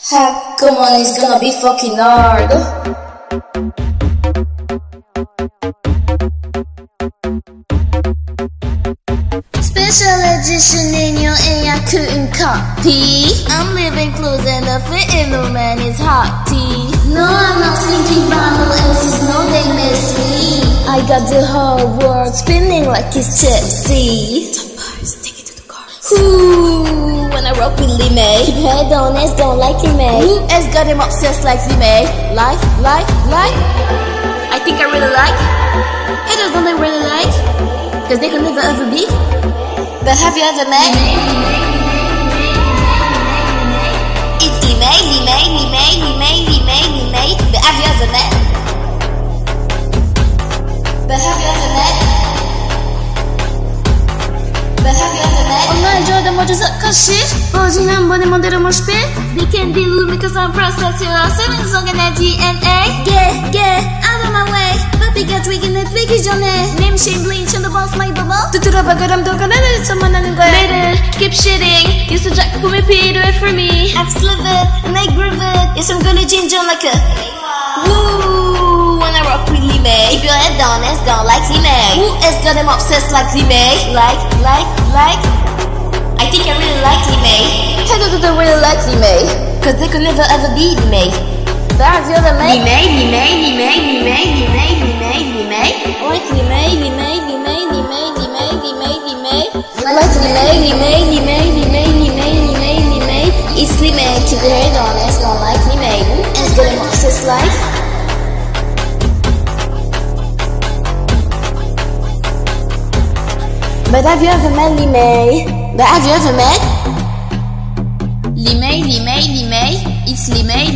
Ha, come on, it's gonna be fucking hard. Special edition in your ear, I couldn't copy. I'm living close enough, fitting no man is hot tea. No, I'm not thinking about no else's, no they miss me. I got the whole world spinning like it's tipsy. Top bars, take it to the chorus. Ooh, when I rock with Lee May, keep head on, S don't like him, May. Who else got him obsessed like Lee May? Like? I think I really like. Haters don't they really like? Cause they can never ever be. But have you ever met? It's Lee May. But have you ever met? 엄마의 저도 모두 섞어시 보진 한 번에 뭔데로 모시피 They can't deal with me cause I'm processed here 쓰는 속에 내 DNA Get out of my way 바비가 tweaking 내 tweaking 전에 냄새 bleach on the boss my bubble 두드려봐 그럼 너가 나를 선만하는 거야 Later keep shitting 예술 작품이 필요해 for me I've slipped it and I groove it 예술 gonna change on like a Woo when I rock with Lee May Keep your head down it's down like Lee May Who else got him obsessed like Lee May Like I think I really like Lee May Haters don't really like Lee May Cause they could never ever be Lee May But have you ever met? Lee May Like Lee May It's Lee May Keep your head on it's not like Lee May Who else got him obsessed like But have you ever met Lee May? Lee May? It's Lee May